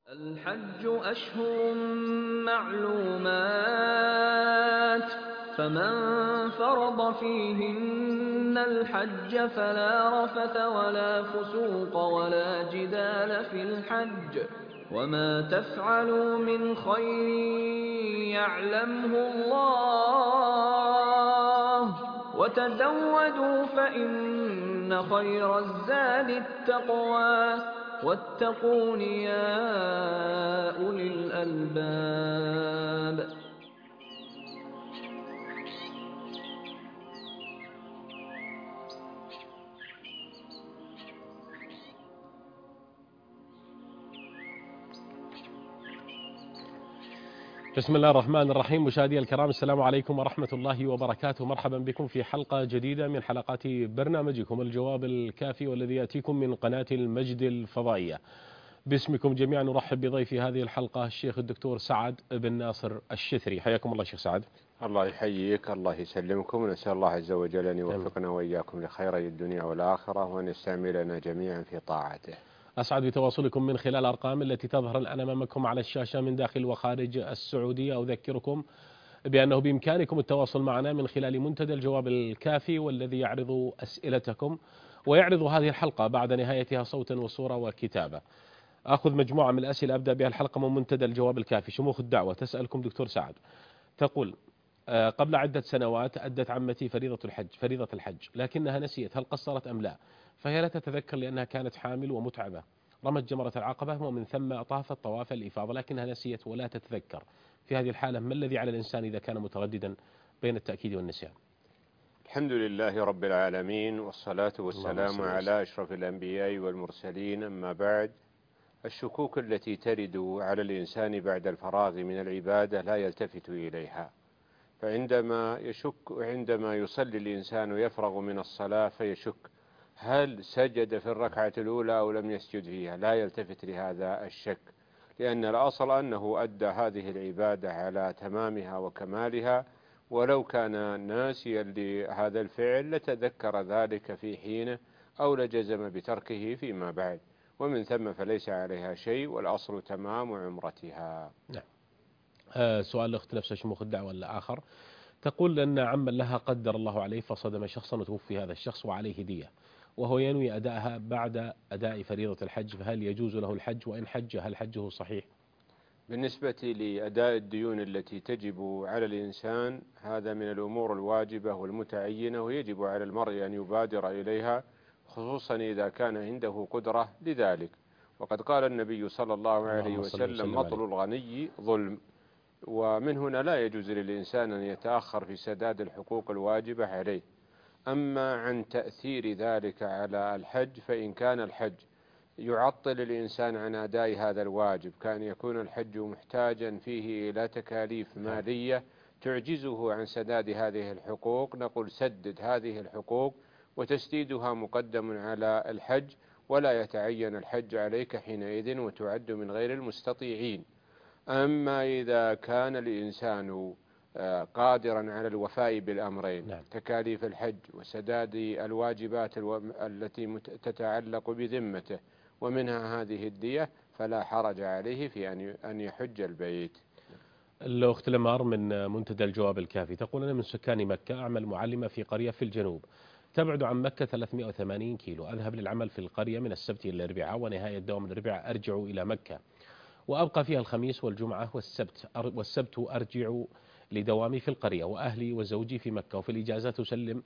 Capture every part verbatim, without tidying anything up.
الحج أشهر معلومات، فمن فرض فيهن الحج فلا رفث ولا فسوق ولا جدال في الحج، وما تفعلوا من خير يعلمه الله، وتزودوا فإن خير الزاد التقوى، واتقون يا أولي الألباب. بسم الله الرحمن الرحيم. مشاهدي الكرام، السلام عليكم ورحمة الله وبركاته. مرحبا بكم في حلقة جديدة من حلقات برنامجكم الجواب الكافي، والذي يأتيكم من قناة المجد الفضائية. باسمكم جميعا نرحب بضيفي هذه الحلقة الشيخ الدكتور سعد بن ناصر الشثري. حياكم الله شيخ سعد. الله يحييك، الله يسلمكم، ونسأل الله عز وجل أن يوفقنا وإياكم لخيري الدنيا والآخرة، وأن يستعملنا جميعا في طاعته. أسعد بتواصلكم من خلال الأرقام التي تظهر الآن أمامكم على الشاشة من داخل وخارج السعودية. أذكركم بأنه بإمكانكم التواصل معنا من خلال منتدى الجواب الكافي، والذي يعرض أسئلتكم ويعرض هذه الحلقة بعد نهايتها صوتا وصورة وكتابة. أخذ مجموعة من الأسئلة أبدأ بها الحلقة من منتدى الجواب الكافي. شموخ الدعوة تسألكم دكتور سعد، تقول: قبل عدة سنوات أدت عمتي فريضة الحج فريضة الحج لكنها نسيت هل قصرت أم لا، فهي لا تتذكر لأنها كانت حامل ومتعبة. رمت جمرة العقبة ومن ثم طافت طواف الإفاضة لكنها نسيت ولا تتذكر. في هذه الحالة ما الذي على الإنسان إذا كان مترددا بين التأكيد والنسيان؟ الحمد لله رب العالمين، والصلاة والسلام على أشرف الأنبياء والمرسلين، أما بعد. الشكوك التي ترد على الإنسان بعد الفراغ من العبادة لا يلتفت إليها، فعندما يشك عندما يصلي الإنسان ويفرغ من الصلاة فيشك هل سجد في الركعة الأولى أو لم يسجد فيها، لا يلتفت لهذا الشك، لأن الأصل أنه أدى هذه العبادة على تمامها وكمالها، ولو كان ناسيا لهذا الفعل لتذكر ذلك في حينه أو لجزم بتركه فيما بعد، ومن ثم فليس عليها شيء، والأصل تمام عمرتها. نعم. آه سؤال الأخت نفس شموخ الدعوة الآخر، تقول أن عما لها قدر الله عليه فصدم شخصا وتوفي هذا الشخص وعليه دية، وهو ينوي أداءها بعد أداء فريضة الحج، فهل يجوز له الحج؟ وإن حج هل حجه صحيح؟ بالنسبة لأداء الديون التي تجب على الإنسان، هذا من الأمور الواجبة والمتعينة، ويجب على المرء أن يبادر إليها، خصوصا إذا كان عنده قدرة لذلك. وقد قال النبي صلى الله عليه وسلم: مطل الغني ظلم. ومن هنا لا يجوز للإنسان أن يتأخر في سداد الحقوق الواجبة عليه. أما عن تأثير ذلك على الحج، فإن كان الحج يعطل الإنسان عن أداء هذا الواجب، كان يكون الحج محتاجا فيه إلى تكاليف مالية تعجزه عن سداد هذه الحقوق، نقول: سدد هذه الحقوق، وتسديدها مقدم على الحج، ولا يتعين الحج عليك حينئذ، وتعد من غير المستطيعين. أما إذا كان الإنسان قادرا على الوفاء بالأمرين، نعم. تكاليف الحج وسداد الواجبات التي تتعلق بذمته، ومنها هذه الدية، فلا حرج عليه في أن يحج البيت. الأخت لمار من منتدى الجواب الكافي تقول: أنا من سكان مكة، أعمل معلمة في قرية في الجنوب تبعد عن مكة ثلاثمائة وثمانين كيلو، أذهب للعمل في القرية من السبت إلى الأربعاء، ونهاية دوام الأربعاء أرجع إلى مكة، وأبقى فيها الخميس والجمعة والسبت والسبت أرجع لدوامي في القرية، وأهلي وزوجي في مكة، وفي الإجازة تسلم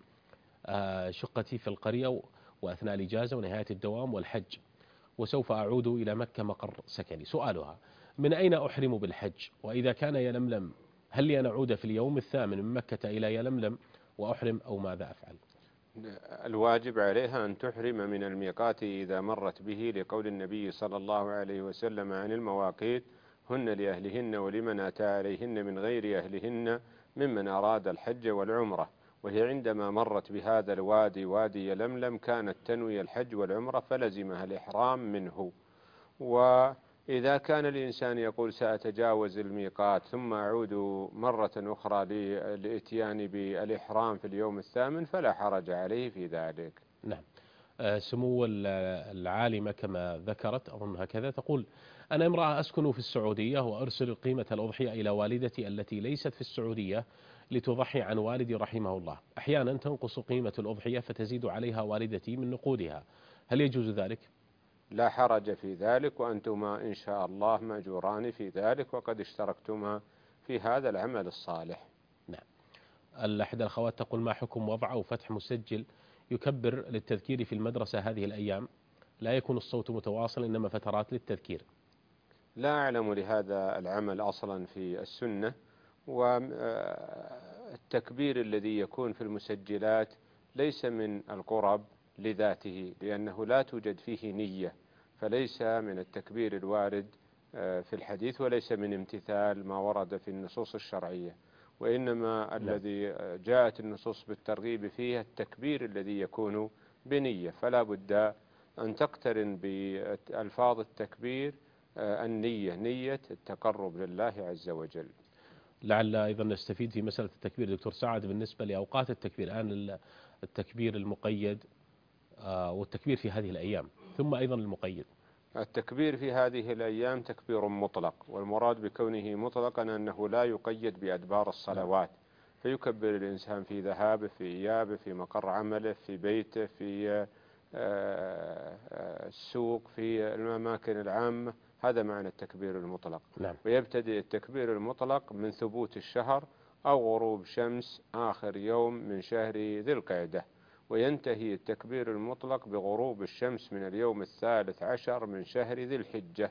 شقتي في القرية وأثناء الإجازة ونهاية الدوام والحج، وسوف أعود إلى مكة مقر سكني. سؤالها: من أين أحرم بالحج؟ وإذا كان يلملم هل لي أن أعود في اليوم الثامن من مكة إلى يلملم وأحرم، أو ماذا أفعل؟ الواجب عليها أن تحرم من الميقات إذا مرت به، لقول النبي صلى الله عليه وسلم عن المواقيت: هن لأهلهن ولمن أتى عليهن من غير أهلهن ممن أراد الحج والعمرة. وهي عندما مرت بهذا الوادي، وادي يلملم، كانت تنوي الحج والعمرة، فلزمها الإحرام منه. وإذا كان الإنسان يقول: سأتجاوز الميقات ثم أعود مرة أخرى للإتيان بالإحرام في اليوم الثامن، فلا حرج عليه في ذلك. نعم. سمو العالمة كما ذكرت أظن هكذا، تقول: أنا امرأة أسكن في السعودية وأرسل قيمة الأضحية إلى والدتي التي ليست في السعودية لتضحي عن والدي رحمه الله. أحيانا تنقص قيمة الأضحية فتزيد عليها والدتي من نقودها، هل يجوز ذلك؟ لا حرج في ذلك، وأنتما إن شاء الله مأجوران في ذلك، وقد اشتركتما في هذا العمل الصالح. نعم. الأحد الأخوات تقول: ما حكم وضع أو فتح مسجل يكبر للتذكير في المدرسة هذه الأيام؟ لا يكون الصوت متواصل إنما فترات للتذكير. لا أعلم لهذا العمل أصلا في السنة، والتكبير الذي يكون في المسجلات ليس من القرب لذاته، لأنه لا توجد فيه نية، فليس من التكبير الوارد في الحديث، وليس من امتثال ما ورد في النصوص الشرعية، وإنما لا. الذي جاءت النصوص بالترغيب فيه التكبير الذي يكون بنية، فلا بد أن تقترن بألفاظ التكبير النية، نية التقرب لله عز وجل. لعل أيضا نستفيد في مسألة التكبير دكتور سعد بالنسبة لأوقات التكبير، الآن التكبير المقيد والتكبير في هذه الأيام، ثم أيضا المقيد. التكبير في هذه الأيام تكبير مطلق، والمراد بكونه مطلقا أنه لا يقيد بأدبار الصلوات، فيكبر الإنسان في ذهابه، في إيابه، في مقر عمله، في بيته، في السوق، في الأماكن العامة، هذا معنى التكبير المطلق. نعم. ويبتدئ التكبير المطلق من ثبوت الشهر أو غروب شمس آخر يوم من شهر ذي القعدة، وينتهي التكبير المطلق بغروب الشمس من اليوم الثالث عشر من شهر ذي الحجة.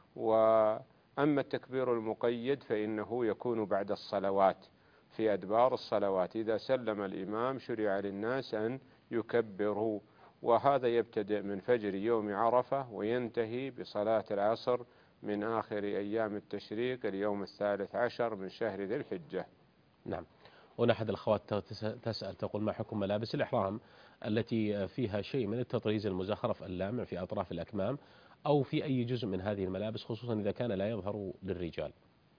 وأما التكبير المقيد فإنه يكون بعد الصلوات، في أدبار الصلوات، إذا سلم الإمام شرع للناس أن يكبروا، وهذا يبتدئ من فجر يوم عرفة وينتهي بصلاة العصر من آخر أيام التشريق اليوم الثالث عشر من شهر ذي الحجة. نعم. هنا أحد الأخوات تسأل تقول: ما حكم ملابس الإحرام التي فيها شيء من التطريز المزخرف اللامع في أطراف الأكمام أو في أي جزء من هذه الملابس، خصوصا إذا كان لا يظهر للرجال؟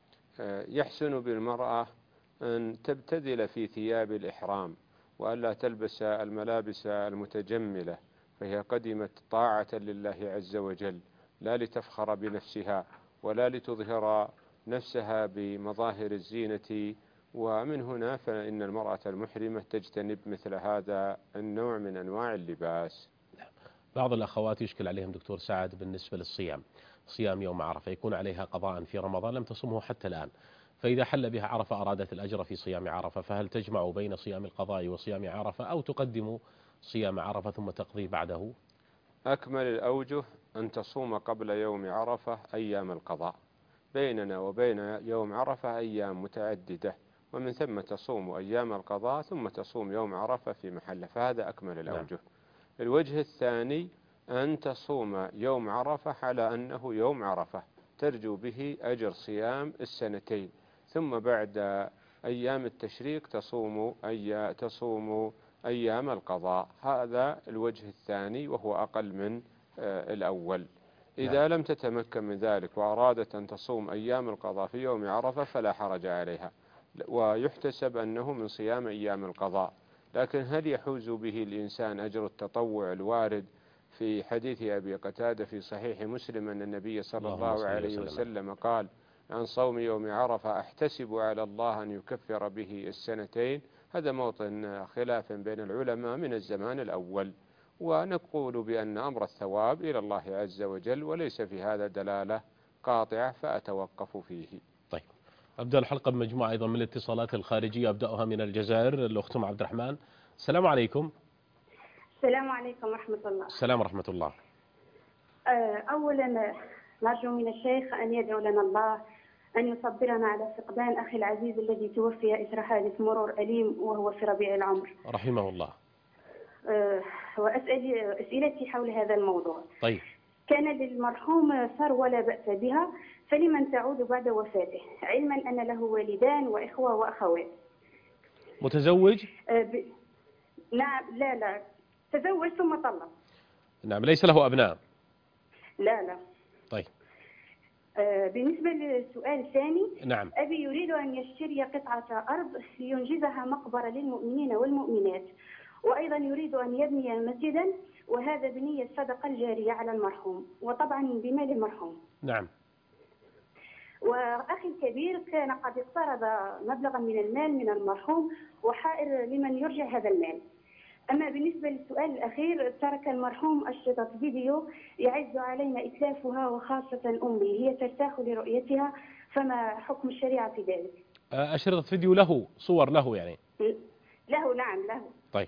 يحسن بالمرأة أن تبتذل في ثياب الإحرام، وألا تلبس الملابس المتجملة، فهي قدمت طاعة لله عز وجل، لا لتفخر بنفسها ولا لتظهر نفسها بمظاهر الزينة. ومن هنا فإن المرأة المحرمة تجتنب مثل هذا النوع من أنواع اللباس. بعض الأخوات يشكل عليهم دكتور سعد بالنسبة للصيام، صيام يوم عرفة يكون عليها قضاء في رمضان لم تصمه حتى الآن، فإذا حل بها عرفة أرادت الأجر في صيام عرفة، فهل تجمع بين صيام القضاء وصيام عرفة أو تقدم صيام عرفة ثم تقضي بعده؟ أكمل الأوجه أن تصوم قبل يوم عرفة أيام القضاء، بيننا وبين يوم عرفة أيام متعددة، ومن ثم تصوم أيام القضاء ثم تصوم يوم عرفة في محله، فهذا أكمل الأوجه. نعم. الوجه الثاني أن تصوم يوم عرفة على أنه يوم عرفة ترجو به أجر صيام السنتين، ثم بعد أيام التشريق تصوم أي تصوم أيام القضاء، هذا الوجه الثاني وهو أقل من الأول. إذا لم تتمكن من ذلك وأرادت أن تصوم أيام القضاء في يوم عرفة فلا حرج عليها، ويحتسب أنه من صيام أيام القضاء. لكن هل يحوز به الإنسان أجر التطوع الوارد في حديث أبي قتادة في صحيح مسلم أن النبي صلى الله عليه وسلم قال عن صوم يوم عرفة: أحتسب على الله أن يكفر به السنتين؟ هذا موطن خلاف بين العلماء من الزمان الأول، ونقول بأن أمر الثواب إلى الله عز وجل، وليس في هذا دلالة قاطعة، فأتوقف فيه. طيب، أبدأ الحلقة بمجموعة أيضا من الاتصالات الخارجية، أبدأها من الجزائر، الأخت أم عبد الرحمن. السلام عليكم. السلام عليكم ورحمة الله. السلام ورحمة الله. أولا نرجو من الشيخ أن يدعو لنا الله أن يصبرنا على فقدان أخي العزيز الذي توفي إثر حادث مرور أليم وهو في ربيع العمر رحمه الله. وأسأل أسئلتي حول هذا الموضوع. طيب. كان للمرحوم ثروة لا بأس بها، فلمن تعود بعد وفاته، علما أن له والدان وإخوة وأخوات؟ متزوج؟ ب... نعم. لا لا تزوج ثم طلق. نعم. ليس له أبناء؟ لا لا. طيب. بالنسبة للسؤال الثاني، نعم. أبي يريد أن يشتري قطعة أرض لينجزها مقبرة للمؤمنين والمؤمنات، وأيضا يريد أن يبني مسجدا وهذا بنية الصدقة الجارية على المرحوم، وطبعا بمال المرحوم. نعم. وأخي الكبير كان قد اقترض مبلغا من المال من المرحوم وحائر لمن يرجع هذا المال. أما بالنسبة للسؤال الأخير، ترك المرحوم أشرطة فيديو يعز علينا إتلافها، وخاصة أمي هي ترتاح لرؤيتها، فما حكم الشريعة في ذلك؟ أشرطة فيديو له، صور له يعني؟ له، نعم له. طيب.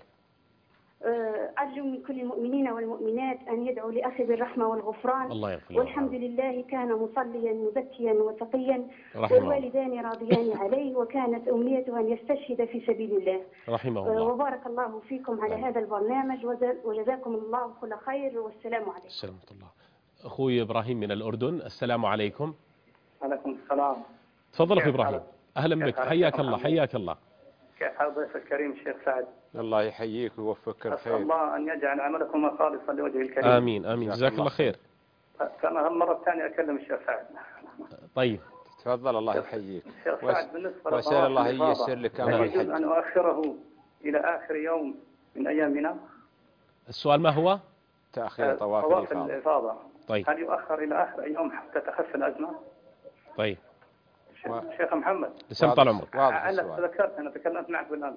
أرجو من كل المؤمنين والمؤمنات أن يدعوا لأخي بالرحمة والغفران. الله يغفر. والحمد لله كان مصليا مزكيا وتقيا، رحمه والوالدان راضيان عليه، وكانت أمنيته أن يستشهد في سبيل الله رحمه الله. وبارك الله فيكم على طيب. هذا البرنامج، وجزاكم الله كل خير، والسلام عليكم. السلام الله. أخوي إبراهيم من الأردن، السلام عليكم. عليكم السلام. تفضل أخوي إبراهيم. أهلا بك، حياك الله. حياك الله. كيف حال ضيف الكريم الشيخ سعد؟ الله يحييك ويوفقك الخير. أسأل الله أن يجعل عملكم خالصا لوجه الكريم. آمين آمين، جزاك الله خير. فأنا هالمرة الثانية أكلم الشيخ سعد. طيب تفضل، الله يحييك. الشيخ سعد بالنسبة وأسأل الله أن ييسر لك أمر الحج. أن أؤخره إلى آخر يوم من أيامنا. السؤال ما هو؟ تأخير طواف, طواف الإفاضة. طيب. هل يؤخر إلى آخر يوم حتى تخف الأزمة؟ طيب. و... شيخ محمد. لسان طال عمرك. أنا تذكرت أنا تكلمت معك بالأمس.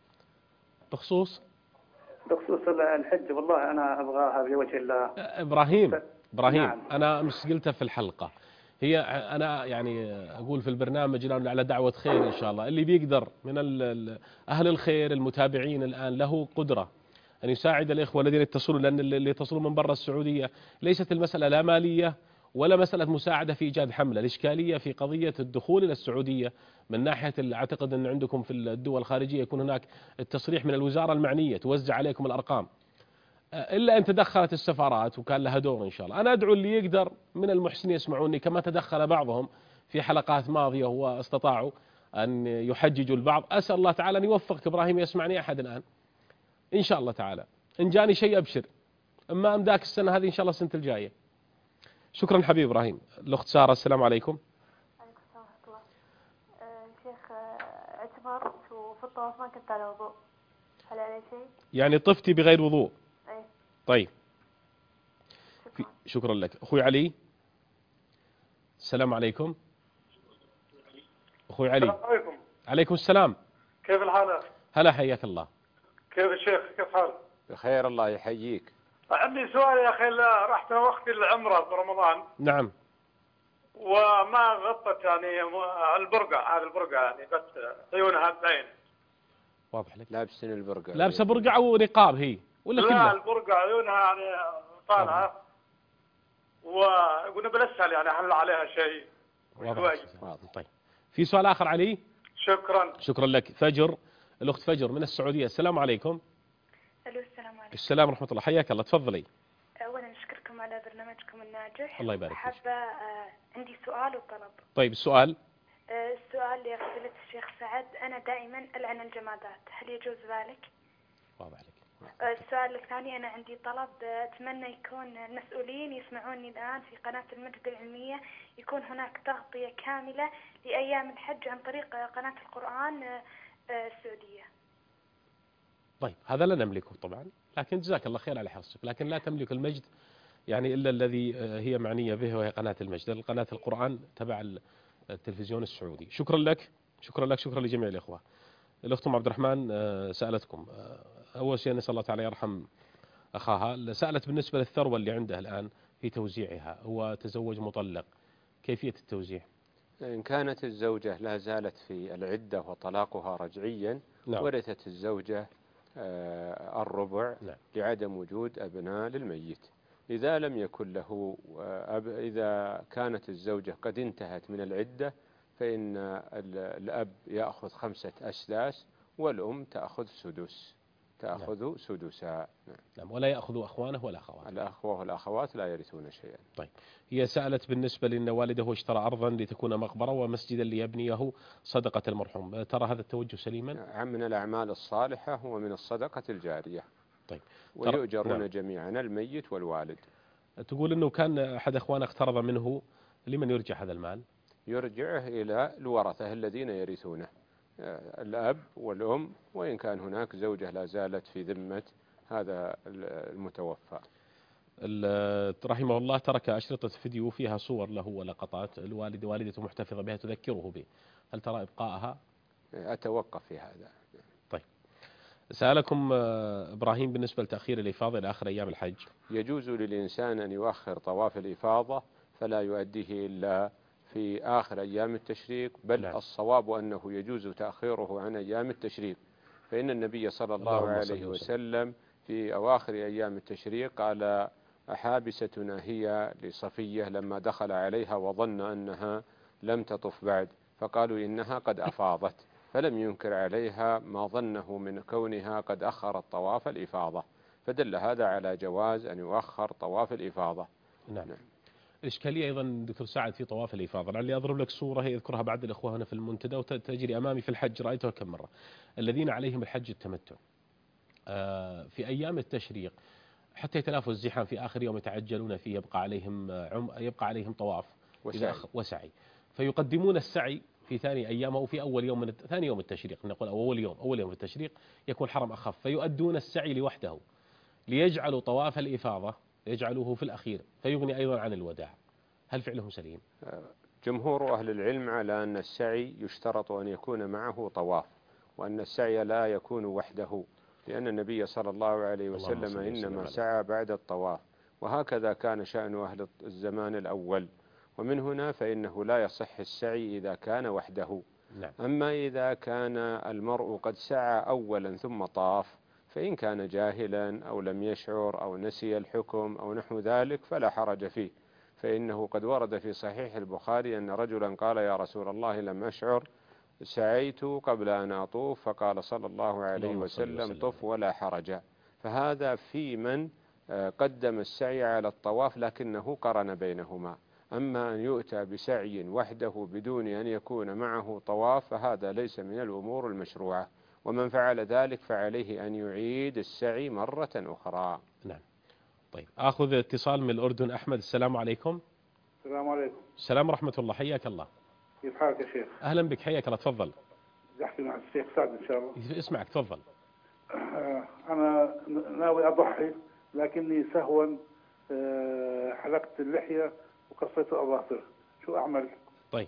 بخصوص؟ بخصوص الحج، والله أنا أبغاها بوجه الله. إبراهيم ف... إبراهيم نعم. أنا مش قلتها في الحلقة، هي أنا يعني أقول في البرنامج على دعوة خير إن شاء الله، اللي بيقدر من أهل الخير المتابعين الآن له قدرة أن يساعد الإخوة الذين يتصلون، لأن اللي يتصلون من برا السعودية ليست المسألة لا مالية ولا مسألة مساعدة في إيجاد حملة، الإشكالية في قضية الدخول إلى السعودية من ناحية، أعتقد أن عندكم في الدول الخارجية يكون هناك التصريح من الوزارة المعنية توزع عليكم الأرقام، إلا أن تدخلت السفارات وكان لها دور إن شاء الله. أنا أدعو اللي يقدر من المحسنين يسمعوني، كما تدخل بعضهم في حلقات ماضية واستطاعوا أن يحججوا البعض. أسأل الله تعالى أن يوفقك إبراهيم، يسمعني أحد الآن إن شاء الله تعالى، إن جاني شيء أبشر، أما أمداك السنة هذه إن شاء الله السنة الجاية. شكرا حبيب إبراهيم. الأخت سارة، السلام عليكم. عليكم السلام ورحمة الله. أه شيخ، اعتمرت وفي الطواف ما كنت على وضوء، هل علي شيء؟ يعني طفتي بغير وضوء؟ أي. طيب شكرا. شكرا لك. أخوي علي، السلام عليكم. أخوي علي. السلام عليكم. عليكم السلام. كيف الحال؟ هلا حياك الله. كيف الشيخ، كيف حالك؟ بخير الله يحييك. عندي سؤال يا أخي، رحت وقت العمرة في رمضان. نعم. وما غطت يعني البرقع، هذا البرقع يعني بس عيونها باين. واضح لك. لابسين البرقع. لابسه برقع ونقاب هي ولا كلها؟ لا البرقع عيونها يعني طالعة، وقلنا بنسأل يعني هل عليها شيء؟ واضح. واضح. طيب في سؤال آخر علي؟ شكرا. شكرا لك. فجر، الأخت فجر من السعودية، السلام عليكم. الو السلام عليكم. السلام ورحمة الله، حياك الله، تفضلي. أولا نشكركم على برنامجكم الناجح. الله يبارك فيك. حابة آه عندي سؤال وطلب. طيب السؤال؟ آه السؤال لفضيلة الشيخ سعد، أنا دائما ألعن الجمادات، هل يجوز ذلك؟ واضح لك. آه السؤال الثاني، أنا عندي طلب، آه أتمنى يكون المسؤولين يسمعوني الآن في قناة المجد العلمية يكون هناك تغطية كاملة لأيام الحج عن طريق آه قناة القرآن آه آه السعودية. طيب هذا لا نملكه طبعا، لكن جزاك الله خير على حرصك، لكن لا تملك المجد يعني إلا الذي هي معنية به وهي قناة المجد، قناة القرآن تبع التلفزيون السعودي. شكرا لك، شكرا لك، شكرا لجميع الإخوة. الأخت أم عبد الرحمن سألتكم، أول شيء نسأل الله تعالى يرحم أخاها، سألت بالنسبة للثروة اللي عنده الآن في توزيعها، هو تزوج مطلق، كيفية التوزيع؟ إن كانت الزوجة لا زالت في العدة وطلاقها رجعيا، نعم. ورثت الزوجة الربع، نعم. لعدم وجود أبناء للميت. إذا لم يكن له أب، إذا كانت الزوجة قد انتهت من العدة، فإن الأب يأخذ خمسة أسداس والأم تأخذ سدس، تأخذ نعم. سدسا. نعم. ولا يأخذ أخوانه ولا أخواته. الأخوة والأخوات لا يرثون شيئا. طيب هي سألت بالنسبة لأن والده اشترى أرضا لتكون مقبرة ومسجدا ليبنيه صدقة المرحوم، ترى هذا التوجه سليما؟ من الأعمال الصالحة ومن الصدقة الجارية. طيب ويؤجرون نعم. جميعا الميت والوالد. تقول أنه كان أحد أخوانه اقترض منه، لمن يرجع هذا المال؟ يرجعه إلى الورثة الذين يرثونه، الأب والأم، وإن كان هناك زوجة لا زالت في ذمة هذا المتوفى. رحمه الله ترك أشرطة فيديو فيها صور له ولقطات، الوالد والدته محتفظة بها تذكره به، هل ترى إبقائها؟ أتوقف في هذا. طيب، سألكم إبراهيم بالنسبة لتأخير الإفاضة إلى آخر أيام الحج. يجوز للإنسان أن يؤخر طواف الإفاضة فلا يؤديه إلا في آخر أيام التشريق، بل نعم. الصواب أنه يجوز تأخيره عن أيام التشريق، فإن النبي صلى الله عليه وسلم في أواخر أيام التشريق قال: أحابستنا هي لصفية لما دخل عليها وظن أنها لم تطف بعد، فقالوا إنها قد أفاضت، فلم ينكر عليها ما ظنه من كونها قد أخرت طواف الإفاضة، فدل هذا على جواز أن يؤخر طواف الإفاضة. نعم. نعم. الإشكالية أيضا دكتور سعد في طواف الإفاضة، لعلي أضرب لك صورة يذكرها بعض الإخوة هنا في المنتدى وتجري أمامي في الحج، رأيتها كم مرة. الذين عليهم الحج التمتع في أيام التشريق حتى يتلافوا الزحام في آخر يوم يتعجلون فيه يبقى عليهم عم يبقى عليهم طواف وسعي, وسعي. فيقدمون السعي في ثاني أيام أو في أول يوم من ثاني يوم التشريق، نقول أول يوم أول يوم في التشريق يكون حرم أخف، فيؤدون السعي لوحده ليجعلوا طواف الإفاضة يجعلوه في الأخير فيغني أيضا عن الوداع. هل فعلهم سليم؟ جمهور أهل العلم على أن السعي يشترط أن يكون معه طواف، وأن السعي لا يكون وحده، لأن النبي صلى الله عليه وسلم إنما سعى بعد الطواف، وهكذا كان شأن أهل الزمان الأول، ومن هنا فإنه لا يصح السعي إذا كان وحده. نعم. أما إذا كان المرء قد سعى أولا ثم طاف، فإن كان جاهلا أو لم يشعر أو نسي الحكم أو نحو ذلك فلا حرج فيه، فإنه قد ورد في صحيح البخاري أن رجلا قال: يا رسول الله لم أشعر، سعيت قبل أن أطوف، فقال صلى الله عليه وسلم: طف ولا حرج. فهذا في من قدم السعي على الطواف لكنه قرن بينهما. أما أن يؤتى بسعي وحده بدون أن يكون معه طواف فهذا ليس من الأمور المشروعة، ومن فعل ذلك فعليه أن يعيد السعي مرة أخرى. نعم. طيب، آخذ اتصال من الأردن. أحمد، السلام عليكم. السلام عليكم. السلام ورحمة الله، حياك الله. كيف حالك يا شيخ؟ أهلا بك، حياك الله، تفضل. أحكي مع الشيخ سعد إن شاء الله. اسمعك، تفضل. أنا ناوي أضحي لكني سهوا حلقت اللحية وقصيت الأظافر، شو أعمل؟ طيب،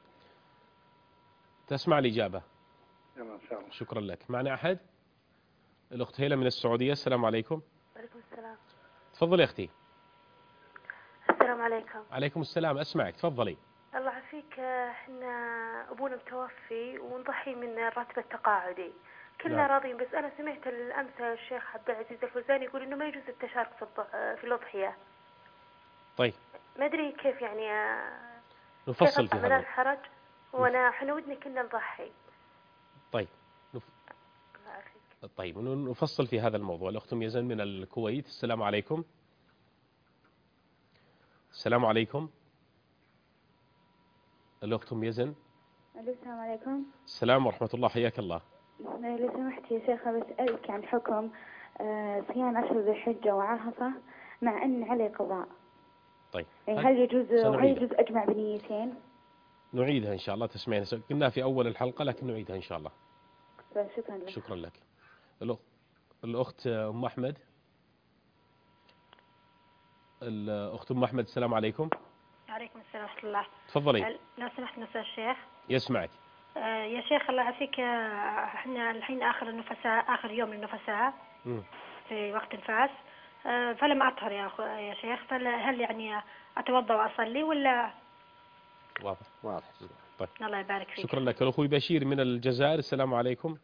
تسمع الإجابة. يلا إن شاء الله. شكرا لك. معنا أحد؟ الأخت هيلة من السعودية. السلام عليكم. وعليكم السلام. تفضلي أختي. السلام عليكم. عليكم السلام، أسمعك، تفضلي. الله يعافيك، احنا أبونا متوفي ونضحي من الراتب التقاعدي، كلنا نعم. راضين، بس أنا سمعت الأمس الشيخ عبد العزيز الفوزاني يقول إنه ما يجوز التشارك في في الأضحية. طيب. ما أدري كيف يعني نفصل في هذا. من الحرج وأنا احنا ودنا كنا نضحي. طيب. نف... طيب نفصل في هذا الموضوع. الأخت أم يزن من الكويت. السلام عليكم. السلام عليكم. الأخت أم يزن. السلام عليكم. السلام ورحمة الله، حياك الله. لو سمحت يا شيخ بسألك عن حكم صيام عشر ذي الحجة وعرفة مع أن عليه قضاء. طيب. يعني هل يجوز هل يجوز أجمع بنيتين؟ نعيدها إن شاء الله، تسمعين قلنا في أول الحلقة لكن نعيدها إن شاء الله. شكرا لك. شكرا لك. الأخت أم أحمد. الأخت أم أحمد، السلام عليكم. وعليكم السلام ورحمة الله. تفضلي. لو سمحت مساء الشيخ. يسمعك. آه يا شيخ الله يعافيك، احنا الحين آخر النفساء، آخر يوم النفساء في وقت النفاس، آه فلم أطهر يا أخو يا شيخ، فهل يعني أتوضأ وأصلي ولا؟ واضح واضح. طيب. الله يبارك فيك. شكرا لك. الأخوي بشير من الجزائر. السلام عليكم.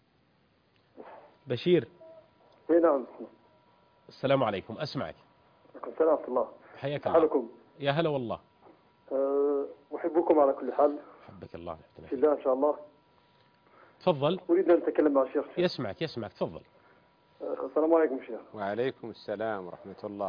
بشير. اي نعم. السلام عليكم، أسمعك. عليكم السلام ورحمة الله. حياك الله. حالكم؟ يا هلا والله. أه أحبكم على كل حال. حبك الله. في الله إن شاء الله. تفضل. أريد أن أتكلم مع الشيخ. يسمعك يسمعك، تفضل. أه السلام عليكم شيخ. وعليكم السلام ورحمة الله.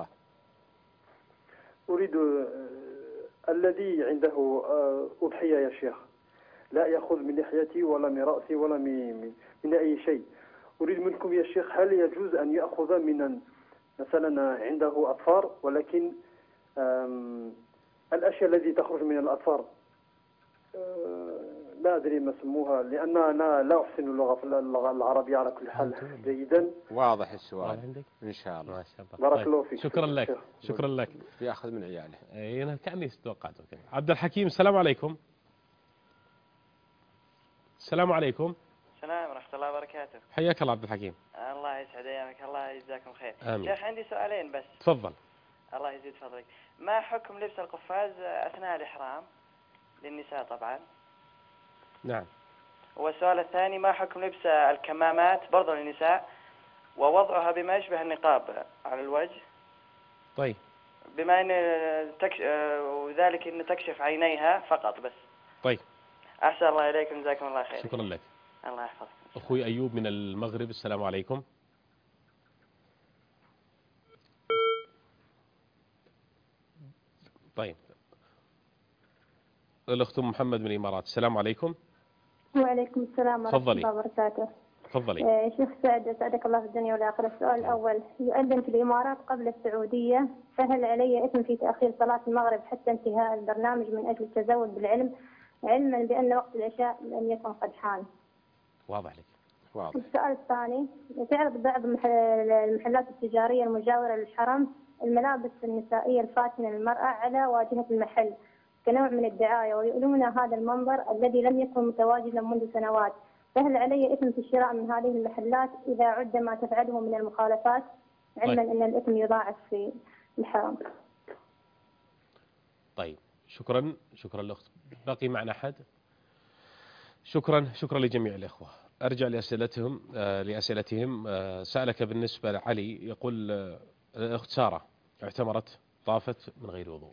أريد أه الذي عنده أه أضحية يا شيخ لا يأخذ من لحيتي ولا من رأسي ولا من, من أي شيء. أريد منكم يا شيخ هل يجوز أن يأخذ من مثلا عنده أطفال ولكن الأشياء التي تخرج من الأطفال لا أدري ما سموها، لأن أنا لا أحسن اللغة في اللغة العربية على كل حال جيدا. واضح السؤال عندك إن شاء الله. ما شاء الله. بارك طيب. الله فيك. شكرا لك. شكرا لك. بيأخذ من عياله. اي انا كأني توقعت. عبد الحكيم السلام عليكم. السلام عليكم. السلام ورحمة الله وبركاته. حياك الله عبد الحكيم. الله يسعد أيامك، الله يجزاكم خير. آمين. شيخ عندي سؤالين بس. تفضل. الله يزيد فضلك. ما حكم لبس القفاز أثناء الإحرام للنساء طبعا؟ نعم. والسؤال الثاني ما حكم لبس الكمامات برضو للنساء ووضعها بما يشبه النقاب على الوجه؟ طيب. بما أن تكش... وذلك أن تكشف عينيها فقط بس. طيب. أحسن الله إليكم، جزاكم الله خير. شكرا لك. الله يحفظك. أخوي أيوب من المغرب السلام عليكم. طيب. الأخت محمد من الإمارات السلام عليكم. وعليكم السلام ورحمة الله وبركاته. تفضلي. آه شيخ سعد أسعدك الله في الدنيا والآخرة. السؤال الأول، يؤذن في الإمارات قبل السعودية، فهل علي إثم في تأخير صلاة المغرب حتى انتهاء البرنامج من أجل التزود بالعلم، علما بأن وقت العشاء لم يكن قد حان؟ واضح لك. واضح. السؤال الثاني، تعرض بعض المحلات التجارية المجاورة للحرم الملابس النسائية الفاتنة للمرأة على واجهة المحل كنوع من الدعاية، ويؤلمون هذا المنظر الذي لم يكن متواجدا منذ سنوات، فهل علي إثم في الشراء من هذه المحلات إذا عد ما تفعله من المخالفات، علما طيب. أن الإثم يضاعف في الحرم؟ طيب شكرا. شكرا الأخت. باقي معنا أحد؟ شكرا. شكرا لجميع الإخوة. أرجع لأسئلتهم آه لأسئلتهم آه سألك بالنسبة لعلي، يقول آه الأخت سارة اعتمرت طافت من غير وضوء.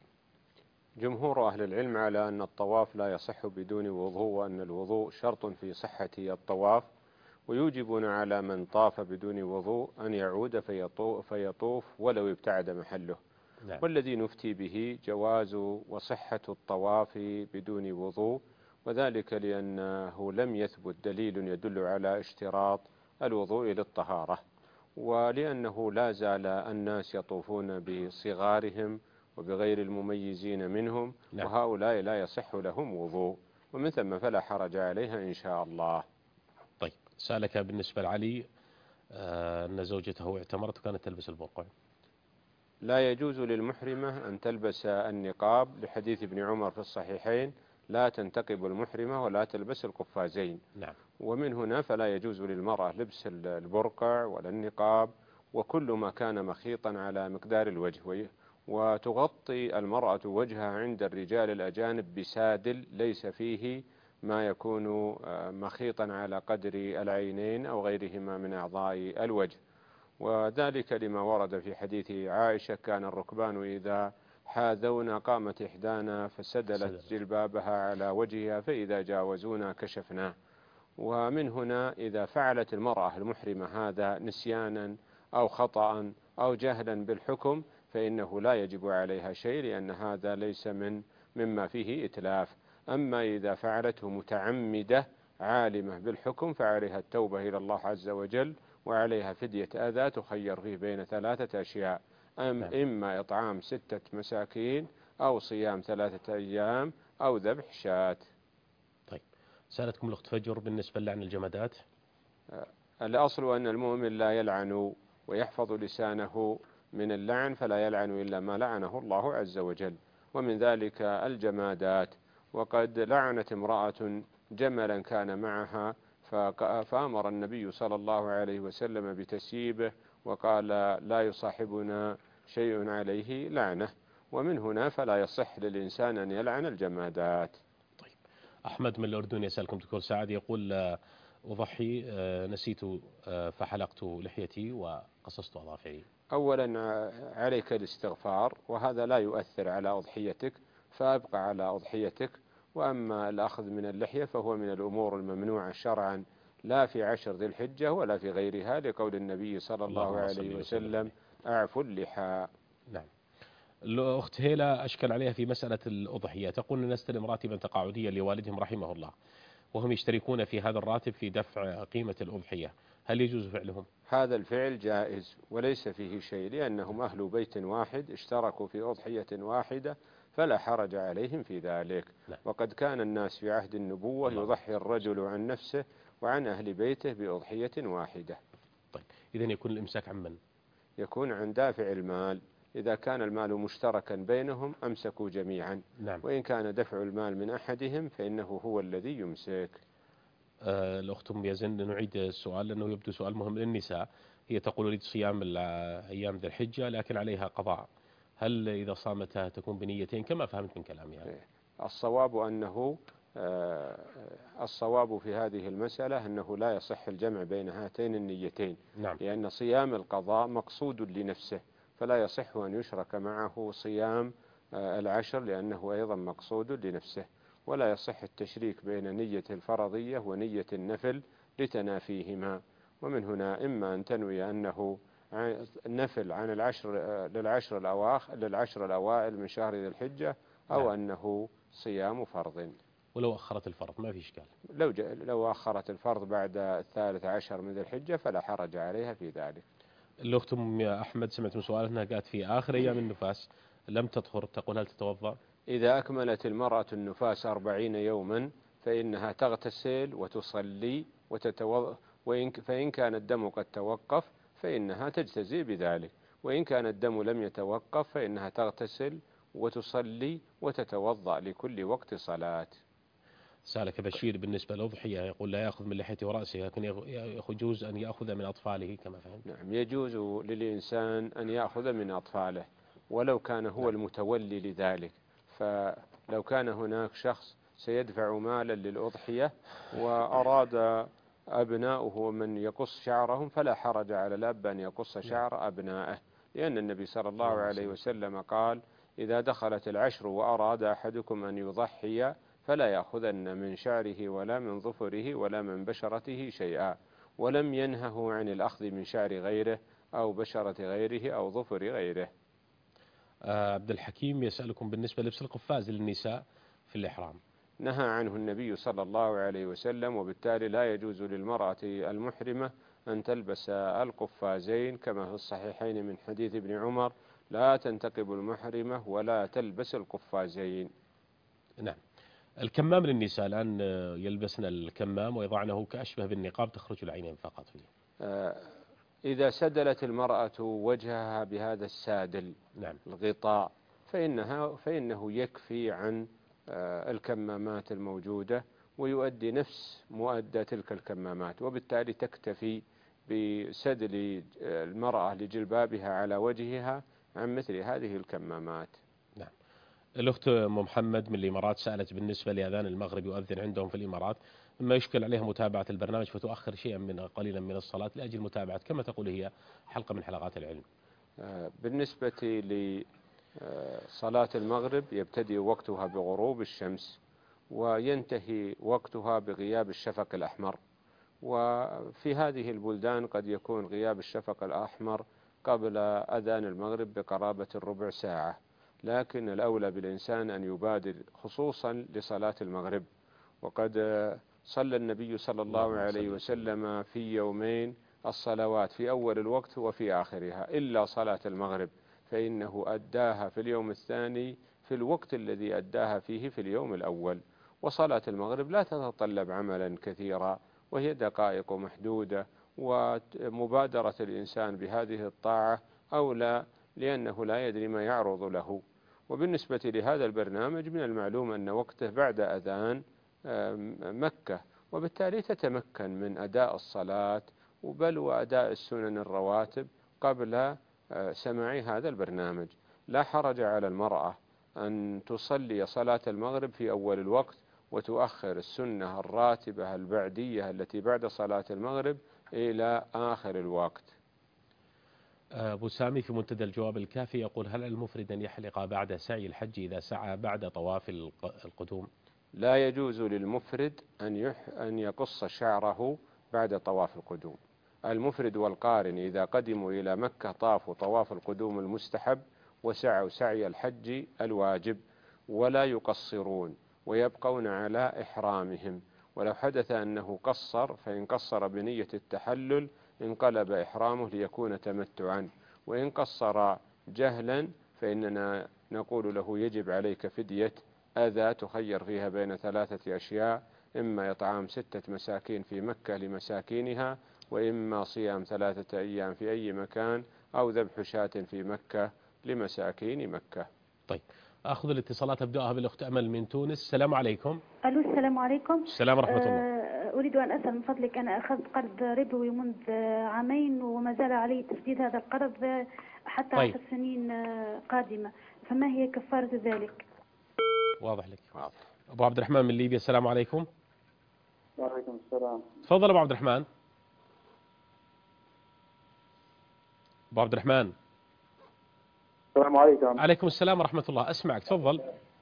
جمهور أهل العلم على أن الطواف لا يصح بدون وضوء، وأن الوضوء شرط في صحة الطواف، ويوجبون على من طاف بدون وضوء أن يعود فيطوف, فيطوف ولو ابتعد محله. نعم. والذي نفتي به جواز وصحة الطواف بدون وضوء، وذلك لأنه لم يثبت دليل يدل على اشتراط الوضوء للطهارة، ولأنه لا زال الناس يطوفون بصغارهم وبغير المميزين منهم. نعم. وهؤلاء لا يصح لهم وضوء، ومن ثم فلا حرج عليها إن شاء الله. طيب سألك بالنسبة لعلي آه أن زوجته اعتمرت وكانت تلبس البرقع. لا يجوز للمحرمة أن تلبس النقاب لحديث ابن عمر في الصحيحين: لا تنتقب المحرمة ولا تلبس القفازين. نعم. ومن هنا فلا يجوز للمرأة لبس البرقع ولا النقاب وكل ما كان مخيطا على مقدار الوجه، وتغطي المرأة وجهها عند الرجال الأجانب بسادل ليس فيه ما يكون مخيطا على قدر العينين أو غيرهما من أعضاء الوجه، وذلك لما ورد في حديث عائشة: كان الركبان إذا حاذونا قامت إحدانا فسدلت جلبابها على وجهها فإذا جاوزونا كشفناه. ومن هنا إذا فعلت المرأة المحرمة هذا نسيانا أو خطأ أو جهلا بالحكم فإنه لا يجب عليها شيء، لأن هذا ليس من مما فيه إتلاف. أما إذا فعلته متعمدة عالمة بالحكم فعليها التوبة إلى الله عز وجل، وعليها فدية أذى تخير فيه بين ثلاثة أشياء: أم إما إطعام ستة مساكين أو صيام ثلاثة أيام أو ذبح شاة. طيب سألتكم الأخت فجر بالنسبة للعن الجمادات. الأصل أن المؤمن لا يلعن ويحفظ لسانه من اللعن، فلا يلعن إلا ما لعنه الله عز وجل، ومن ذلك الجمادات. وقد لعنت امرأة جملا كان معها فأمر النبي صلى الله عليه وسلم بتسييبه وقال: لا يصاحبنا شيء عليه لعنة. ومن هنا فلا يصح للإنسان أن يلعن الجمادات. طيب أحمد من الأردن يسألكم دكتور سعد، يقول: أضحي نسيت فحلقت لحيتي وقصصت أظافري. أولا عليك الاستغفار، وهذا لا يؤثر على أضحيتك، فأبقى على أضحيتك. وأما الأخذ من اللحية فهو من الأمور الممنوعة شرعا، لا في عشر ذي الحجة ولا في غيرها، لقول النبي صلى الله عليه وسلم: أعفوا اللحى. نعم. الأخت هيلا أشكل عليها في مسألة الأضحية، تقول: نستلم راتبا تقاعديا لوالدهم رحمه الله، وهم يشتركون في هذا الراتب في دفع قيمة الأضحية، هل يجوز فعلهم؟ هذا الفعل جائز وليس فيه شيء، لأنهم أهل بيت واحد اشتركوا في أضحية واحدة، فلا حرج عليهم في ذلك. لا. وقد كان الناس في عهد النبوة الله. يضحي الرجل عن نفسه وعن أهل بيته بأضحية واحدة. طيب إذن يكون الإمساك عن من؟ يكون عن دافع المال. إذا كان المال مشتركا بينهم أمسكوا جميعا. نعم. وإن كان دفع المال من أحدهم فإنه هو الذي يمسك. آه الأخت أم يزن، نعيد السؤال لأنه يبدو سؤال مهم للنساء. هي تقول أريد صيام أيام ذي الحجة لكن عليها قضاء، هل إذا صامتها تكون بنيتين كما فهمت من كلامها؟ يعني. الصواب أنه آه الصواب في هذه المسألة أنه لا يصح الجمع بين هاتين النيتين. نعم. لأن صيام القضاء مقصود لنفسه، فلا يصح أن يشرك معه صيام آه العشر لأنه أيضا مقصود لنفسه، ولا يصح التشريك بين نية الفرضية ونية النفل لتنافيهما. ومن هنا إما أن تنوي أنه نفل عن العشر للعشر الأواخر للعشر الأوائل من شهر ذي الحجة، أو نعم. أنه صيام فرض. ولو أخرت الفرض ما في إشكال؟ لو لو أخرت الفرض بعد الثالث عشر من ذي الحجة فلا حرج عليها في ذلك. الأخت أم أحمد سمعت من سؤالها أنها قالت في آخر أيام النفاس لم تطهر، تقول هل تتوضأ؟ إذا أكملت المرأة النفاس أربعين يوما فإنها تغتسل وتصلي وتتوضأ، وإن فإن كان الدم قد توقف فإنها تجتزي بذلك، وإن كان الدم لم يتوقف فإنها تغتسل وتصلي وتتوضأ لكل وقت صلاة. سالك بشير بالنسبة للأضحية يقول لا يأخذ من لحيته ورأسه، لكن يجوز أن يأخذ من أطفاله كما فهمت. نعم، يجوز للإنسان أن يأخذ من أطفاله ولو كان هو المتولي لذلك. فلو كان هناك شخص سيدفع مالا للأضحية وأراد أبناؤه من يقص شعرهم فلا حرج على الأب أن يقص شعر أبنائه، لأن النبي صلى الله عليه وسلم قال إذا دخلت العشر وأراد أحدكم أن يضحي فلا يأخذن من شعره ولا من ظفره ولا من بشرته شيئا، ولم ينهه عن الأخذ من شعر غيره أو بشرة غيره أو ظفر غيره. آه عبد الحكيم يسألكم بالنسبة للبس القفاز للنساء في الإحرام. نهى عنه النبي صلى الله عليه وسلم، وبالتالي لا يجوز للمرأة المحرمة أن تلبس القفازين كما في الصحيحين من حديث ابن عمر لا تنتقب المحرمة ولا تلبس القفازين. نعم. الكمام للنساء الآن يلبسن الكمام ويضعنه كأشبه بالنقاب تخرج العينين فقط فيه. آه إذا سدلت المرأة وجهها بهذا السادل نعم. الغطاء فإنها فإنه يكفي عن آه الكمامات الموجودة ويؤدي نفس مؤدى تلك الكمامات، وبالتالي تكتفي بسدل المرأة لجلبابها على وجهها عن مثل هذه الكمامات. نعم. الأخت أم محمد من الإمارات سألت بالنسبة لأذان المغرب يؤذن عندهم في الإمارات، مما يشكل عليها متابعة البرنامج فتؤخر شيئا من قليلا من الصلاة لأجل متابعة كما تقول هي حلقة من حلقات العلم. بالنسبة لصلاة المغرب يبتدئ وقتها بغروب الشمس وينتهي وقتها بغياب الشفق الأحمر، وفي هذه البلدان قد يكون غياب الشفق الأحمر قبل أذان المغرب بقرابة الربع ساعة، لكن الأولى بالإنسان أن يبادر خصوصا لصلاة المغرب. وقد صلى النبي صلى الله عليه وسلم في يومين الصلوات في أول الوقت وفي آخرها إلا صلاة المغرب، فإنه أداها في اليوم الثاني في الوقت الذي أداها فيه في اليوم الأول. وصلاة المغرب لا تتطلب عملا كثيرا وهي دقائق محدودة، ومبادرة الإنسان بهذه الطاعة أولى لأنه لا يدري ما يعرض له. وبالنسبة لهذا البرنامج من المعلوم أن وقته بعد أذان مكة، وبالتالي تتمكن من أداء الصلاة بل وأداء السنن الرواتب قبل سماع هذا البرنامج. لا حرج على المرأة أن تصلي صلاة المغرب في أول الوقت وتؤخر السنة الراتبة البعدية التي بعد صلاة المغرب إلى آخر الوقت. أبو سامي في منتدى الجواب الكافي يقول هل المفرد أن يحلق بعد سعي الحج إذا سعى بعد طواف القدوم؟ لا يجوز للمفرد أن يح أن يقص شعره بعد طواف القدوم. المفرد والقارن إذا قدموا إلى مكة طافوا طواف القدوم المستحب وسعوا سعي الحج الواجب ولا يقصرون ويبقون على إحرامهم، ولو حدث أنه قصر فإن قصر بنية التحلل انقلب إحرامه ليكون تمتعا، وإن قصر جهلا فإننا نقول له يجب عليك فدية أذى تخير فيها بين ثلاثة أشياء: إما إطعام ستة مساكين في مكة لمساكينها، وإما صيام ثلاثة أيام في أي مكان، أو ذبح شاة في مكة لمساكين مكة. طيب أخذ الاتصالات، أبدأها بالأخت أمل من تونس. السلام عليكم. ألو السلام عليكم. السلام ورحمة الله. أه أريد أن أسأل من فضلك، أنا أخذت قرض ربوي منذ عامين وما زال علي تسديد هذا القرض حتى طيب. عشر سنين قادمة، فما هي كفارة ذلك؟ واضح لك. واضح. أبو عبد الرحمن من ليبيا. السلام عليكم. وعليكم السلام. تفضل أبو عبد الرحمن. أبو عبد الرحمن. السلام عليكم. عليكم السلام ورحمة الله. أسمعك، تفضل.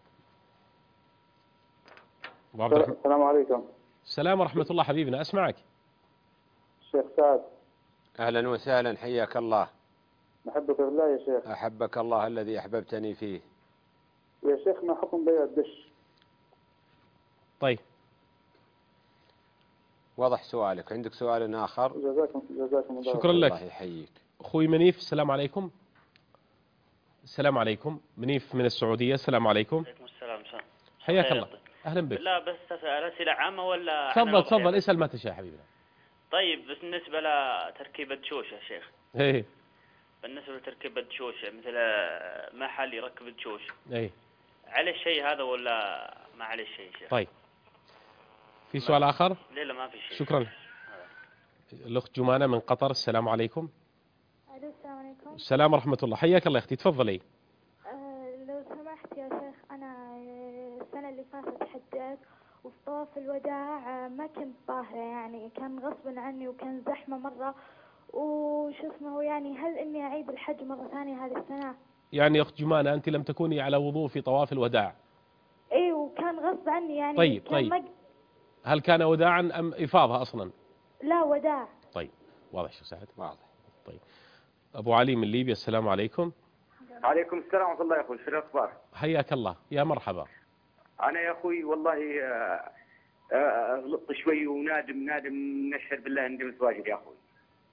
أبو عبد الرحمن. السلام عليكم. السلام ورحمة الله حبيبنا، أسمعك. شيخ سعد. أهلا وسهلا، حياك الله. نحبك بالله يا شيخ. أحبك الله الذي أحببتني فيه. يا شيخ ما حكم بيع الدش؟ طيب واضح سؤالك. عندك سؤال آخر؟ جزاكم جزاكم الله. شكرا لك. الله يحييك. أخوي منيف. السلام عليكم. السلام عليكم. منيف من السعودية. السلام عليكم. عليكم السلام. حياك الله. أهلا بك. لا بس أسئلة عامة ولا؟ تفضل تفضل اسأل ما تشاء حبيبنا. طيب بالنسبة لتركيب الدشوش يا شيخ. ايه. بالنسبة لتركيب الدشوش مثل محل يركب الدشوش. ايه. عليه شيء هذا ولا ما عليه شيء يا شيخ؟ طيب. في سؤال آخر؟ لا لا ما في شيء. شكرا. الأخت جمانة من قطر. السلام عليكم. السلام عليكم. السلام ورحمة الله. حياك الله أختي، تفضلي. أه لو سمحت يا شيخ، أنا السنة اللي فاتت حجيت وفي طواف الوداع ما كنت طاهرة، يعني كان غصبا عني وكان زحمة مرة، وش اسمه يعني هل إني أعيد الحج مرة ثانية هذه السنة؟ يعني يا أخت جمانة أنت لم تكوني على وضوء في طواف الوداع؟ إيه وكان غصب عني يعني. طيب كان طيب مج... هل كان وداعا أم إفاضة أصلا؟ لا وداع. طيب واضح شو سعد. واضح. طيب أبو علي من ليبيا. السلام عليكم. عليكم السلام ورحمة الله يا أخوي. شو الأخبار؟ حياك الله. يا مرحبا. أنا يا أخوي والله غلطت شوي ونادم نادم نشهد بالله ندمت واجد يا أخوي.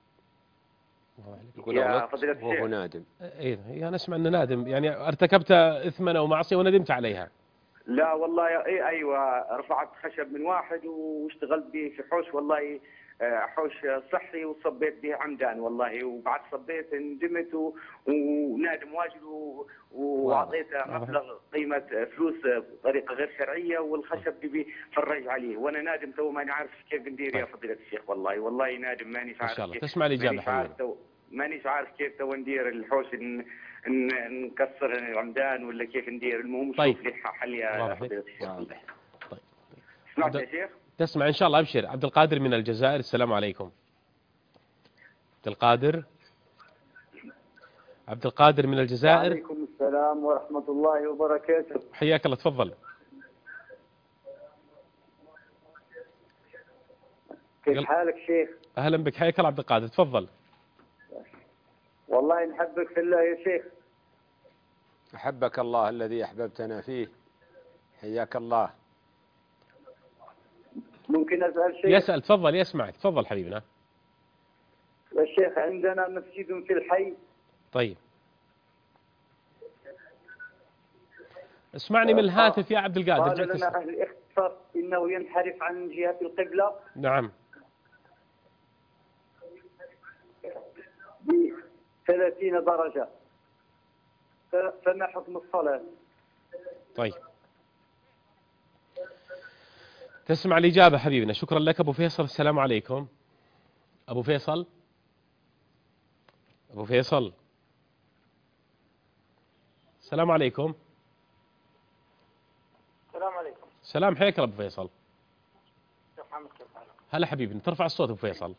يا فضيلة الشيخ. وهو نادم. إيه أنا أسمع أنه نادم، يعني ارتكبت إثما أو معصية وندمت عليها. لا والله يا إيه أيوة، رفعت خشب من واحد واشتغلت به في حوش، والله حوش صحي وصبيت به عمدان والله، وبعد صبيت ندمت ونادم واجد واعطيته مبلغ قيمه فلوس بطريقه غير شرعيه، والخشب بي فرج عليه وانا نادم تو ماني عارف كيف ندير يا فضيله الشيخ. والله والله نادم مانيش عارف. ان شاء الله تسمع الاجابه حبيبي. مانيش عارف كيف تو ندير الحوش، نكسر العمدان ولا كيف ندير. المهم طيب. شوف لي حل يا فضيله الشيخ. طيب سمعت يا شيخ؟ تسمع إن شاء الله. أبشر. عبد القادر من الجزائر. السلام عليكم. عبد القادر. عبد القادر من الجزائر. وعليكم السلام ورحمة الله وبركاته. حياك الله، تفضل. كيف حالك شيخ؟ أهلا بك. حياك الله عبد القادر، تفضل. والله نحبك في الله يا شيخ. أحبك الله الذي أحببتنا فيه. حياك الله. ممكن أسأل شيء؟ يسأل، تفضل يسمعك، تفضل حبيبنا. يا شيخ عندنا مسجد في الحي. طيب اسمعني من الهاتف يا عبد القادر. قال لنا أهل الاختصاص إنه ينحرف عن جهة القبلة. نعم. ب ثلاثين درجة، فما حكم الصلاة؟ طيب تسمع الإجابة حبيبنا. شكرا لك أبو فيصل. السلام عليكم. أبو فيصل. أبو فيصل. السلام عليكم. السلام عليكم. سلام. حياك أبو فيصل. شيخ محمد كيف حالك؟ هلا حبيبي، ترفع الصوت أبو فيصل.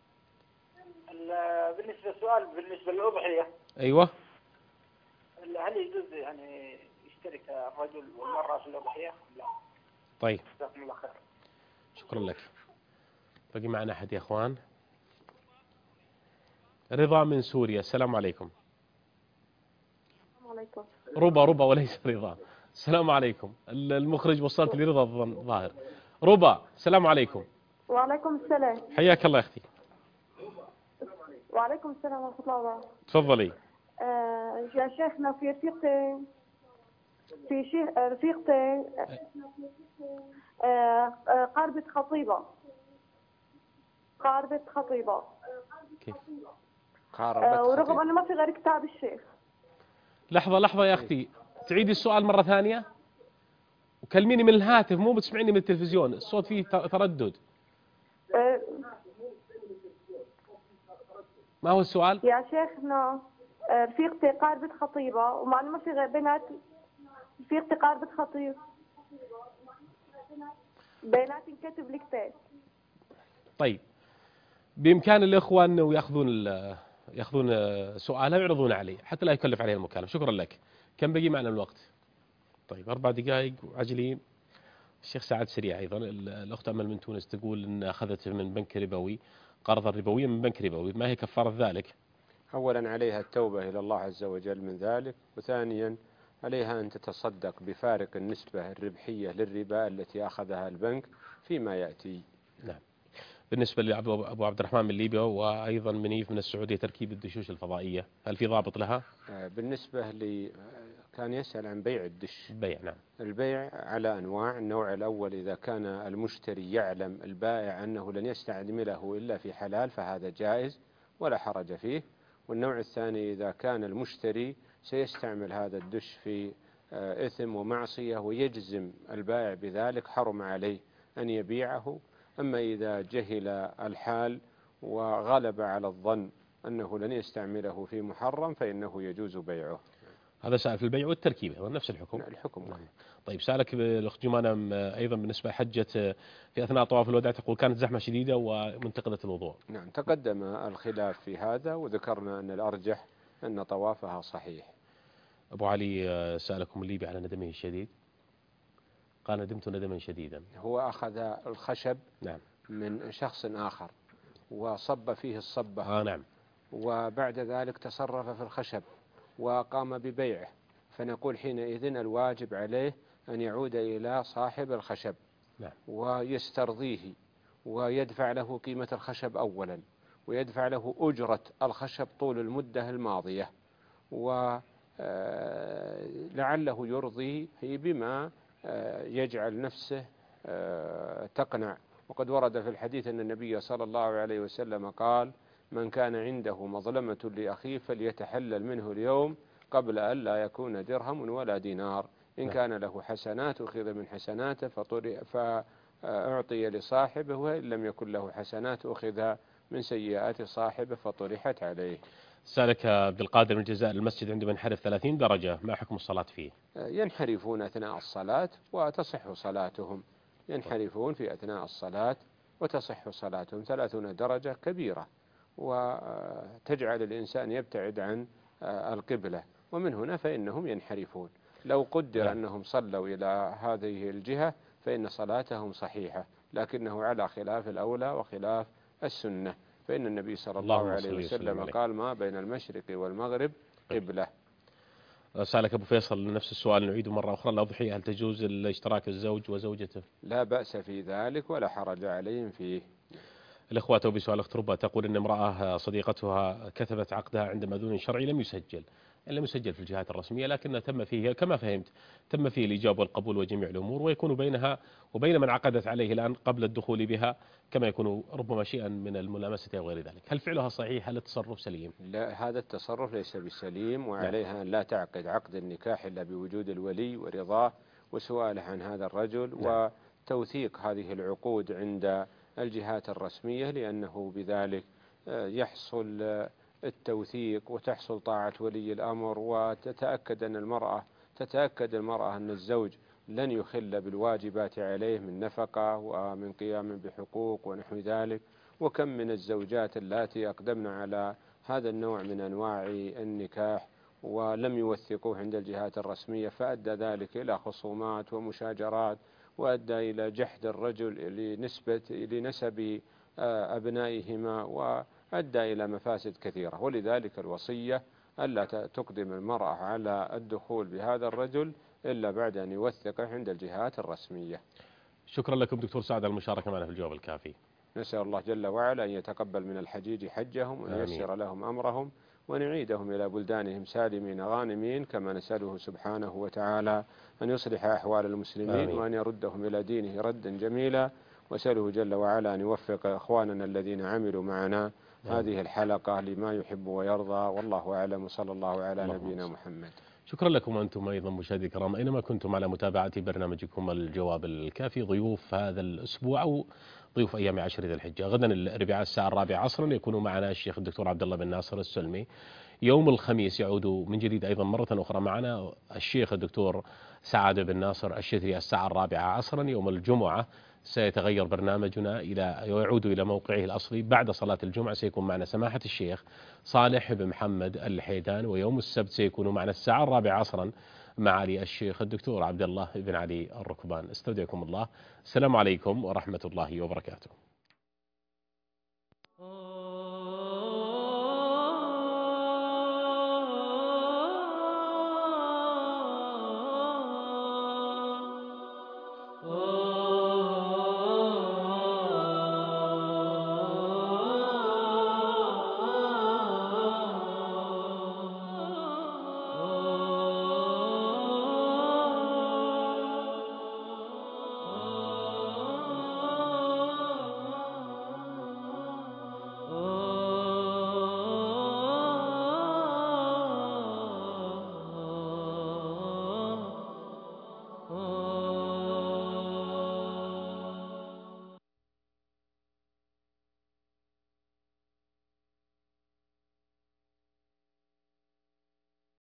بالنسبة للسؤال بالنسبة للأضحية. أيوة. هل يجوز يعني يشترك الرجل والمرأة في الأضحية؟ لا. طيب جزاكم الله خير. شكرا لك. بقي معنا أحد يا أخوان. رضا من سوريا. السلام عليكم. السلام عليكم. ربا ربا وليس رضا. السلام عليكم. المخرج وصلت لي رضا الظاهر. ربا، السلام عليكم. وعليكم السلام. حياك الله يا أختي. وعليكم السلام ورحمة الله وبركاته. تفضلي. آه يا شيخنا في رفيقتين في شيخ رفيقتين آه آه قاربة خطيبة قاربة خطيبة كيف؟ آه ورغم أنه ما في غير كتاب الشيخ. لحظة لحظة يا أختي، تعيدي السؤال مرة ثانية وكلميني من الهاتف، مو بتسمعيني من التلفزيون، الصوت فيه تردد. آه ما هو السؤال؟ يا شيخنا رفيقتي قاربة خطيبة ومع انه ما في غير بنات. رفيقتي قاربة خطيب بيناتي انكتب الكتاب. طيب بإمكان الإخوة أنه يأخذون يأخذون سؤالها ويعرضون عليه حتى لا يكلف عليه المكالمة. شكرا لك. كم بقي معنا من الوقت؟ طيب أربع دقائق وعجلين. الشيخ سعد سريع أيضا. الأخت أمل من تونس تقول أن أخذت من بنك ربوي قرضا ربويا من بنك ربوي، ما هي كفارة ذلك؟ أولا عليها التوبة إلى الله عز وجل من ذلك، وثانيا عليها أن تتصدق بفارق النسبة الربحية للربا التي أخذها البنك فيما يأتي. نعم. بالنسبة لأبو عبد الرحمن من ليبيا وأيضا منيف من السعودية تركيب الدشوش الفضائية، هل في ضابط لها؟ بالنسبة لي كان يسأل عن بيع الدش. بيع نعم. البيع على أنواع. النوع الأول إذا كان المشتري يعلم البائع أنه لن يستعمله إلا في حلال فهذا جائز ولا حرج فيه. والنوع الثاني إذا كان المشتري سيستعمل هذا الدش في إثم ومعصية ويجزم البائع بذلك حرم عليه أن يبيعه. أما إذا جهل الحال وغلب على الظن أنه لن يستعمله في محرم فإنه يجوز بيعه. هذا سأل في البيع والتركيب هو نفس الحكم. الحكم نعم. طيب سألك الأخت جمانة أيضا بالنسبة حجة في أثناء طواف الوداع تقول كانت زحمة شديدة ومنتقدة الوضوء. نعم تقدم الخلاف في هذا وذكرنا أن الأرجح أن طوافها صحيح. أبو علي سألكم الليبي على ندمه الشديد، قال ندمت ندما شديدا. هو أخذ الخشب نعم من شخص آخر وصب فيه الصبة آه نعم. وبعد ذلك تصرف في الخشب وقام ببيعه، فنقول حينئذ الواجب عليه أن يعود إلى صاحب الخشب نعم. ويسترضيه ويدفع له قيمة الخشب أولا ويدفع له أجرة الخشب طول المدة الماضية ولعله يرضيه بما يجعل نفسه تقنع. وقد ورد في الحديث أن النبي صلى الله عليه وسلم قال من كان عنده مظلمة لأخيه فليتحلل منه اليوم قبل أن لا يكون درهم ولا دينار. إن كان له حسنات أخذ من حسناته فأعطي لصاحبه، وإن لم يكن له حسنات أخذ من سيئات صاحبه فطرحت عليه. سألك عبد القادر من الجزائر المسجد عندما ينحرف ثلاثين درجة ما حكم الصلاة فيه؟ ينحرفون أثناء الصلاة وتصح صلاتهم. ينحرفون في أثناء الصلاة وتصح صلاتهم. ثلاثون درجة كبيرة وتجعل الإنسان يبتعد عن القبلة، ومن هنا فإنهم ينحرفون. لو قدر أنهم صلوا إلى هذه الجهة فإن صلاتهم صحيحة، لكنه على خلاف الأولى وخلاف السنة، فإن النبي صلى الله عليه وسلم قال ما بين المشرق والمغرب قبلة. سألك أبو فيصل نفس السؤال نعيده مرة أخرى، الأضحية هل تجوز الاشتراك الزوج وزوجته؟ لا بأس في ذلك ولا حرج عليهم فيه. الأخوة توبي سؤال أخت ربا تقول أن امرأة صديقتها كتبت عقدها عند مأذون شرعي لم يسجل لم يسجل في الجهات الرسمية، لكن تم فيه كما فهمت تم فيه الإجابة والقبول وجميع الأمور، ويكون بينها وبين من عقدت عليه الآن قبل الدخول بها كما يكون ربما شيئا من الملامسة أو غير ذلك. هل فعلها صحيح؟ هل التصرف سليم؟ لا، هذا التصرف ليس بسليم، وعليها أن لا تعقد عقد النكاح إلا بوجود الولي ورضاه وسؤاله عن هذا الرجل نعم. وتوثيق هذه العقود عند الجهات الرسمية، لأنه بذلك يحصل التوثيق وتحصل طاعة ولي الأمر، وتتأكد أن المرأة تتأكد المرأة أن الزوج لن يخل بالواجبات عليه من نفقة ومن قيام بحقوق ونحو ذلك. وكم من الزوجات اللاتي أقدمن على هذا النوع من أنواع النكاح ولم يوثقوه عند الجهات الرسمية، فأدى ذلك إلى خصومات ومشاجرات، وأدى إلى جحد الرجل لنسبة لنسب أبنائهما، وأدى إلى مفاسد كثيرة. ولذلك الوصية ألا تقدم المرأة على الدخول بهذا الرجل إلا بعد أن يوثقه عند الجهات الرسمية. شكرا لكم دكتور سعد على المشاركة معنا في الجواب الكافي. نسأل الله جل وعلا أن يتقبل من الحجيج حجهم وأن ييسر لهم أمرهم وأن يعيدهم إلى بلدانهم سالمين غانمين، كما نسأله سبحانه وتعالى أن يصلح أحوال المسلمين آمين. وأن يردهم إلى دينه ردا جميلا، وأسأله جل وعلا أن يوفق أخواننا الذين عملوا معنا آمين. هذه الحلقة لما يحب ويرضى، والله أعلم، وصلى الله على الله نبينا الله. محمد. شكرا لكم أنتم أيضا مشاهدي الكرام أينما كنتم على متابعة برنامجكم الجواب الكافي. ضيوف هذا الأسبوع أو ضيوف أيام عشر ذي الحجة، غدا الأربعاء الساعة الرابعة عصرا يكون معنا الشيخ الدكتور عبد الله بن ناصر السلمي. يوم الخميس يعود من جديد أيضا مرة أخرى معنا الشيخ الدكتور سعد بن ناصر الشتري الساعة الرابعة عصرا. يوم الجمعة سيتغير برنامجنا إلى ويعود إلى موقعه الأصلي بعد صلاة الجمعة، سيكون معنا سماحة الشيخ صالح بن محمد الحيدان. ويوم السبت سيكون معنا الساعة الرابعة عصرا معالي الشيخ الدكتور عبد الله بن علي الركبان. استودعكم الله، السلام عليكم ورحمة الله وبركاته. Oh